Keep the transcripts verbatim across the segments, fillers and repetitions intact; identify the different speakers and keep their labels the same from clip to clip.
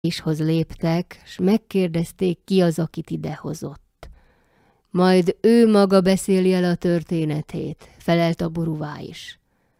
Speaker 1: Ishoz léptek, s megkérdezték, ki az, akit idehozott. Majd ő maga beszéli el a történetét, felelt Abu Ruvá-is.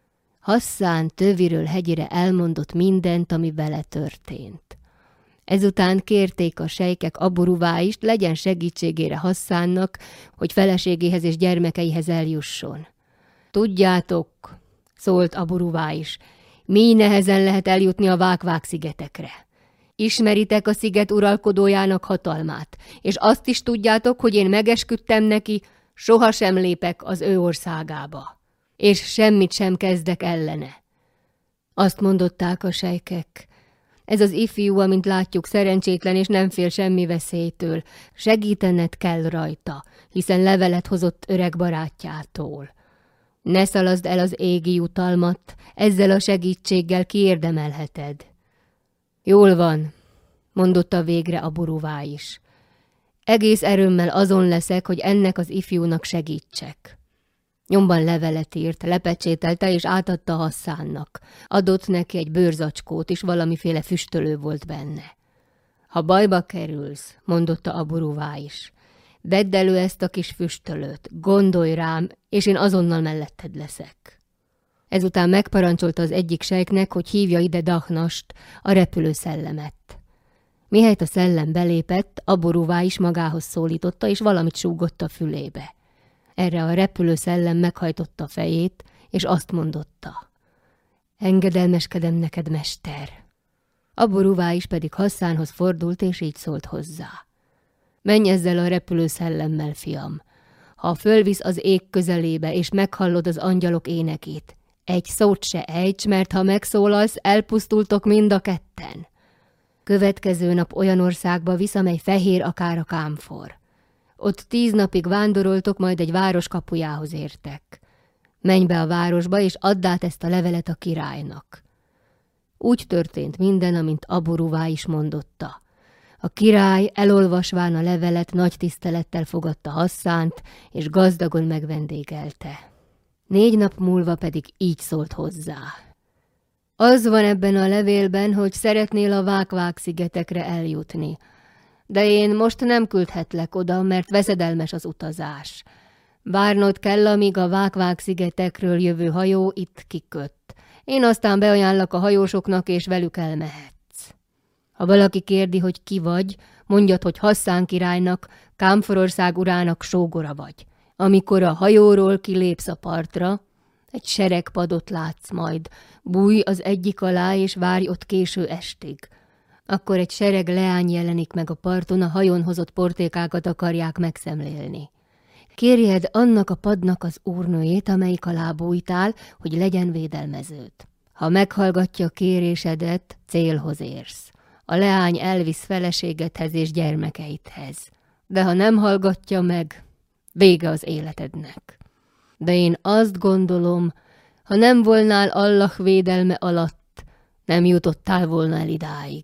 Speaker 1: Hasszán töviről hegyire elmondott mindent, ami vele történt. Ezután kérték a sejkek Abu Ruvá-ist, legyen segítségére Hasszánnak, hogy feleségéhez és gyermekeihez eljusson. Tudjátok, szólt Abu Ruvá-is, mi nehezen lehet eljutni a Vág-Vág-szigetekre. Ismeritek a sziget uralkodójának hatalmát, és azt is tudjátok, hogy én megesküdtem neki, sohasem lépek az ő országába, és semmit sem kezdek ellene. Azt mondották a sejkek, ez az ifjú, amint látjuk, szerencsétlen és nem fél semmi veszélytől, segítened kell rajta, hiszen levelet hozott öreg barátjától. Ne szalaszd el az égi jutalmat, ezzel a segítséggel kiérdemelheted. Jól van, mondotta végre Abu Ruvá-is. Egész erőmmel azon leszek, hogy ennek az ifjúnak segítsek. Nyomban levelet írt, lepecsételte és átadta Hasszánnak. Adott neki egy bőrzacskót, és valamiféle füstölő volt benne. Ha bajba kerülsz, mondotta Abu Ruvá-is, vedd elő ezt a kis füstölőt, gondolj rám, és én azonnal melletted leszek. Ezután megparancsolta az egyik sejknek, hogy hívja ide Dahnast, a repülő szellemet. Mihelyt a szellem belépett, Abu Ruvá-is magához szólította, és valamit súgott a fülébe. Erre a repülő szellem meghajtotta fejét, és azt mondotta. Engedelmeskedem neked, mester. Abu Ruvá-is pedig Hasszánhoz fordult, és így szólt hozzá. Menj ezzel a repülő szellemmel, fiam. Ha fölvisz az ég közelébe, és meghallod az angyalok énekét, egy szót se ejts, mert ha megszólalsz, elpusztultok mind a ketten. Következő nap olyan országba visz, amely fehér akár a kámfor. Ott tíz napig vándoroltok, majd egy város kapujához értek. Menj be a városba, és add át ezt a levelet a királynak. Úgy történt minden, amint Abu Ruvá-is mondotta. A király elolvasván a levelet nagy tisztelettel fogadta Hasszánt, és gazdagon megvendégelte. Négy nap múlva pedig így szólt hozzá. Az van ebben a levélben, hogy szeretnél a Vág-Vág-szigetekre eljutni, de én most nem küldhetlek oda, mert veszedelmes az utazás. Várnod kell, amíg a Vág-Vág-szigetekről jövő hajó itt kiköt. Én aztán beajánlak a hajósoknak, és velük elmehetsz. Ha valaki kérdi, hogy ki vagy, mondjad, hogy Hasszán királynak, Kámforország urának sógora vagy. Amikor a hajóról kilépsz a partra, egy seregpadot látsz majd, bújj az egyik alá, és várj ott késő estig. Akkor egy sereg leány jelenik meg a parton, a hajón hozott portékákat akarják megszemlélni. Kérjed annak a padnak az úrnőjét, amelyik alá bújtál, hogy legyen védelmeződ. Ha meghallgatja kérésedet, célhoz érsz. A leány elvisz feleségedhez és gyermekeidhez. De ha nem hallgatja meg, vége az életednek. De én azt gondolom, ha nem volnál Allah védelme alatt, nem jutottál volna el idáig.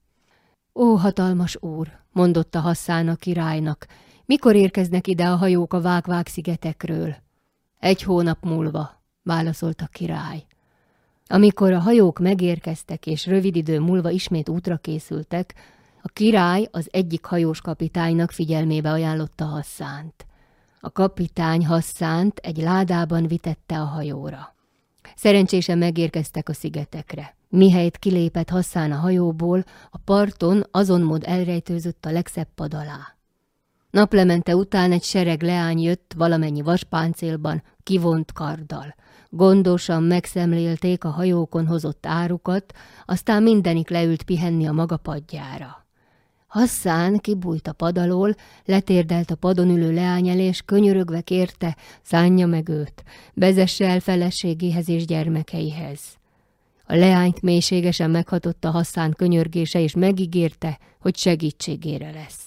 Speaker 1: Ó, hatalmas úr, mondotta Hasszán a királynak, mikor érkeznek ide a hajók a Vág-Vág-szigetekről? Egy hónap múlva, válaszolt a király. Amikor a hajók megérkeztek, és rövid idő múlva ismét útra készültek, a király az egyik hajós kapitánynak figyelmébe ajánlotta Hasszánt. A kapitány Hasszánt egy ládában vitette a hajóra. Szerencsésen megérkeztek a szigetekre. Mihelyt kilépett Hasszán a hajóból, a parton azonmód elrejtőzött a legszebb pad alá. Naplemente után egy sereg leány jött valamennyi vaspáncélban, kivont karddal. Gondosan megszemlélték a hajókon hozott árukat, aztán mindenik leült pihenni a maga padjára. Hasszán kibújt a pad alól, letérdelt a padon ülő leány elé, és könyörögve kérte, szánja meg őt, vezesse el feleségéhez és gyermekeihez. A leányt mélységesen meghatotta Hasszán könyörgése, és megígérte, hogy segítségére lesz.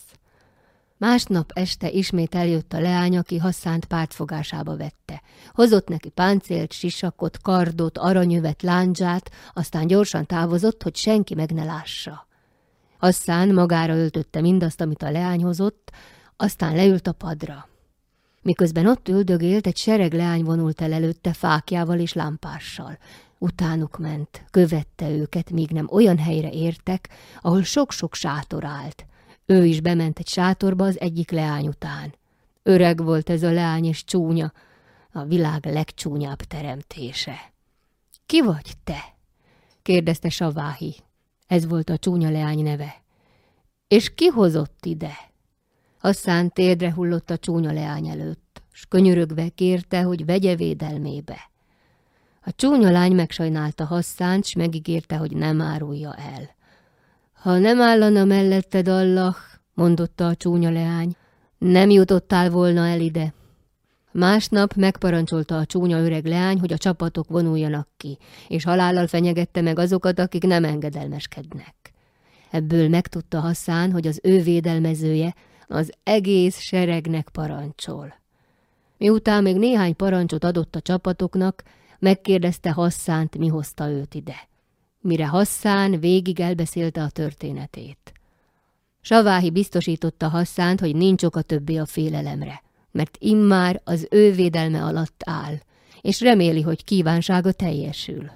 Speaker 1: Másnap este ismét eljött a leány, aki Hasszánt pártfogásába vette. Hozott neki páncélt, sisakot, kardot, aranyövet, lándzsát, aztán gyorsan távozott, hogy senki meg ne lássa. Hasszán magára öltötte mindazt, amit a leány hozott, aztán leült a padra. Miközben ott üldögélt, egy sereg leány vonult el előtte fákjával és lámpással. Utánuk ment, követte őket, míg nem olyan helyre értek, ahol sok-sok sátor állt. Ő is bement egy sátorba az egyik leány után. Öreg volt ez a leány, és csúnya, a világ legcsúnyább teremtése. Ki vagy te? kérdezte Saváhi. Ez volt a csúnya leány neve. És ki hozott ide? Hasszán térdre hullott a csúnya leány előtt, s könyörögve kérte, hogy vegye védelmébe. A csúnya lány megsajnálta Hasszánt, s megígérte, hogy nem árulja el. Ha nem állana melletted Allah, mondotta a csúnya leány, nem jutottál volna el ide. Másnap megparancsolta a csúnya öreg leány, hogy a csapatok vonuljanak ki, és halállal fenyegette meg azokat, akik nem engedelmeskednek. Ebből megtudta Hasszán, hogy az ő védelmezője az egész seregnek parancsol. Miután még néhány parancsot adott a csapatoknak, megkérdezte Hasszánt, mi hozta őt ide. Mire Hasszán végig elbeszélte a történetét. Saváhi biztosította Hasszánt, hogy nincs oka többé a félelemre, mert immár az ő védelme alatt áll, és reméli, hogy kívánsága teljesül.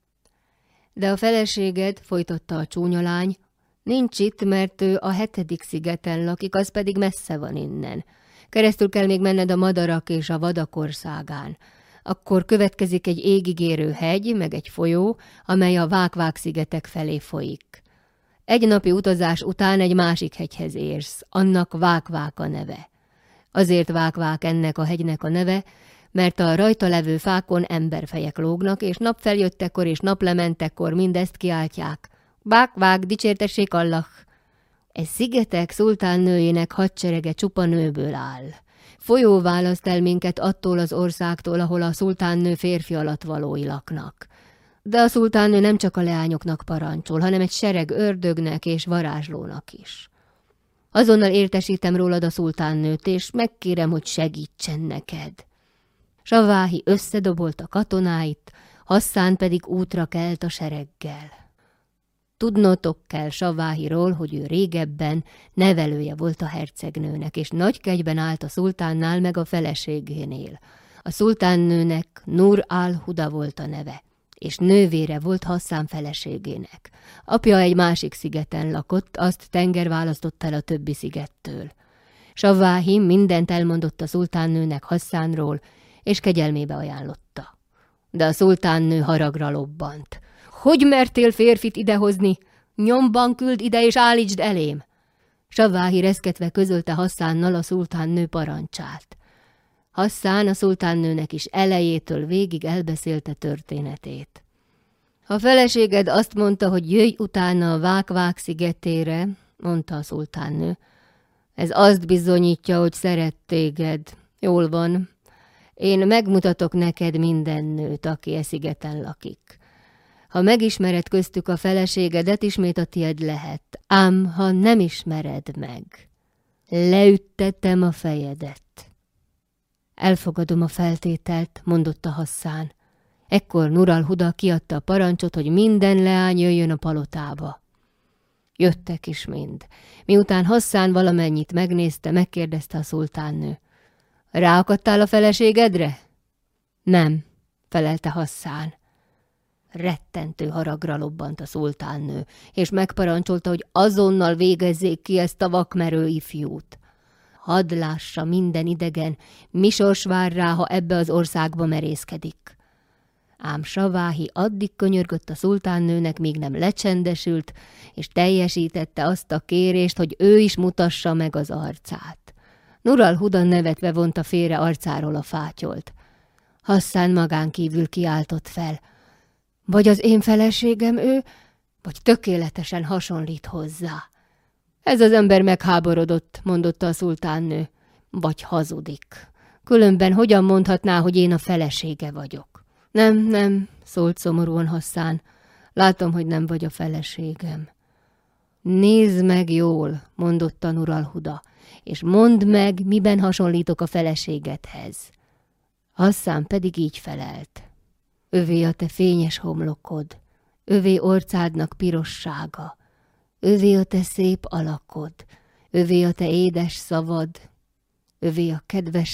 Speaker 1: De a feleséged, folytatta a csúnya lány, nincs itt, mert ő a hetedik szigeten lakik, az pedig messze van innen. Keresztül kell még menned a madarak és a vadak országán. Akkor következik egy égig érő hegy, meg egy folyó, amely a Vág-Vág-szigetek felé folyik. Egy napi utazás után egy másik hegyhez érsz, annak Vág-Vág a neve. Azért Vág-Vág ennek a hegynek a neve, mert a rajta levő fákon emberfejek lógnak, és napfeljöttekor és naplementekor mindezt kiáltják. Vág-Vág, dicsértessék Allah! Ez szigetek szultánnőjének hadserege csupa nőből áll. Folyó választ el minket attól az országtól, ahol a szultánnő férfi alattvalói laknak. De a szultánnő nem csak a leányoknak parancsol, hanem egy sereg ördögnek és varázslónak is. Azonnal értesítem rólad a szultánnőt, és megkérem, hogy segítsen neked. Saváhi összedobolta katonáit, Hasszán pedig útra kelt a sereggel. Tudnotok kell Saváhiról, hogy ő régebben nevelője volt a hercegnőnek, és nagy kegyben állt a szultánnál meg a feleségénél. A szultánnőnek Nur al-Huda volt a neve, és nővére volt Hasszán feleségének. Apja egy másik szigeten lakott, azt tenger választott el a többi szigettől. Saváhi mindent elmondott a szultánnőnek Hasszánról, és kegyelmébe ajánlotta. De a szultánnő haragra lobbant. Hogy mertél férfit idehozni? Nyomban küld ide és állítsd elém! Saváhi reszketve közölte Hasszánnal a szultánnő parancsát. Hasszán a szultánnőnek is elejétől végig elbeszélte történetét. A feleséged azt mondta, hogy jöjj utána a Vág-Vág szigetére, mondta a szultánnő. Ez azt bizonyítja, hogy szeret téged. Jól van. Én megmutatok neked minden nőt, aki e szigeten lakik. Ha megismered köztük a feleségedet, ismét a tied lehet. Ám ha nem ismered meg, leüttetem a fejedet. Elfogadom a feltételt, mondotta Hasszán. Ekkor Nur al-Huda kiadta a parancsot, hogy minden leány jöjjön a palotába. Jöttek is mind. Miután Hasszán valamennyit megnézte, megkérdezte a szultánnő. Ráakadtál a feleségedre? Nem, felelte Hasszán. Rettentő haragra lobbant a szultánnő, és megparancsolta, hogy azonnal végezzék ki ezt a vakmerő ifjút. Hadd lássa minden idegen, mi sors vár rá, ha ebbe az országba merészkedik. Ám Saváhi addig könyörgött a szultánnőnek, míg nem lecsendesült, és teljesítette azt a kérést, hogy ő is mutassa meg az arcát. Nur al-Huda nevetve vonta félre arcáról a fátyolt. Hasszán magán kívül kiáltott fel. Vagy az én feleségem ő, vagy tökéletesen hasonlít hozzá. Ez az ember megháborodott, mondotta a szultánnő, vagy hazudik. Különben hogyan mondhatná, hogy én a felesége vagyok? Nem, nem, szólt szomorúan Hasszán. Látom, hogy nem vagy a feleségem. Nézd meg jól, mondotta Nur al-Huda, és mondd meg, miben hasonlítok a feleségedhez. Hasszán pedig így felelt. Övé a te fényes homlokod, övé orcádnak pirossága, övé a te szép alakod, övé a te édes szavad, övé a kedves